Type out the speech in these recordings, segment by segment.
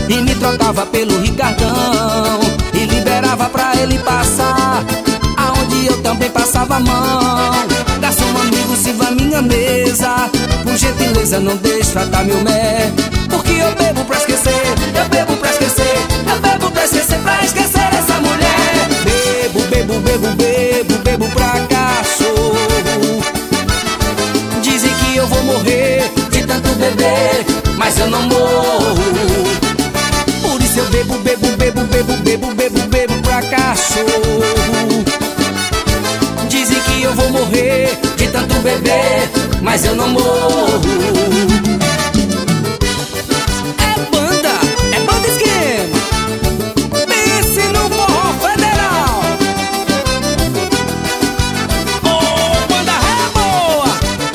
e me trocava pelo Ricardão, e liberava pra ele passar aonde eu também passava a mão. Garçom amigo, sirva a minha mesa, por gentileza não deixe faltar meu mé, porque eu bebo pra esquecer, eu bebo pra esquecer, eu bebo pra esquecer, pra esquecer essa mulher. Bebo, bebo, bebo, bebo, bebo pra cachorro. Dizem que eu vou morrer de tanto beber, mas eu não morro. Por isso eu bebo, bebo, bebo, bebo, bebo, bebo, bebo pra cachorro. Dizem que eu vou morrer de tanto beber, mas eu não morro. É banda esquema. Pense no forró federal. Oh, banda é boa.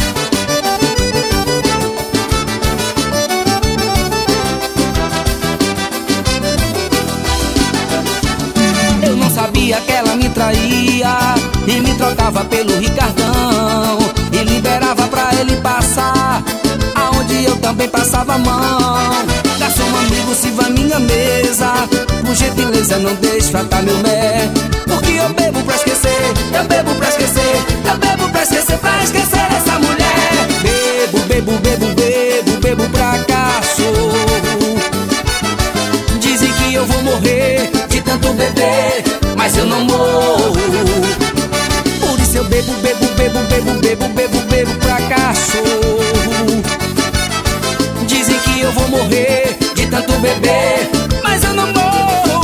Eu não sabia que ela me traía e me trocava pelo Ricardão, e liberava pra ele passar aonde eu também passava a mão. Garçom amigo, sirva a minha mesa, por gentileza não deixe faltar meu mé, porque eu bebo pra esquecer, eu bebo pra esquecer, eu bebo pra esquecer, pra esquecer essa mulher. Bebo, bebo, bebo, bebo, bebo pra cachorro. Dizem que eu vou morrer de tanto beber, mas eu não morro. Por isso eu bebo, bebo, bebo, bebo, bebo, bebo, bebo pra cachorro. Dizem que eu vou morrer de tanto beber, mas eu não morro.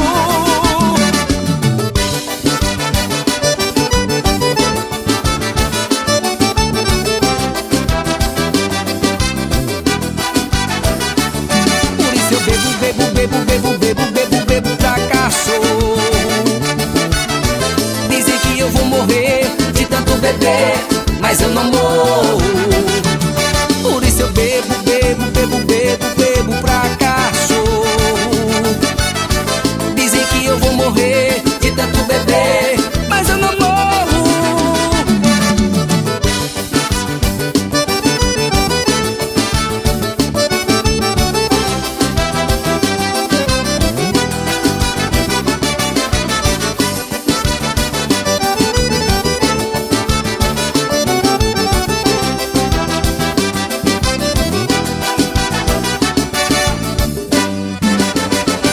Por isso eu bebo, bebo, bebo, bebo, bebo, bebo, bebo pra cachorro. Dizem que eu vou morrer de tanto beber, mas eu não morro.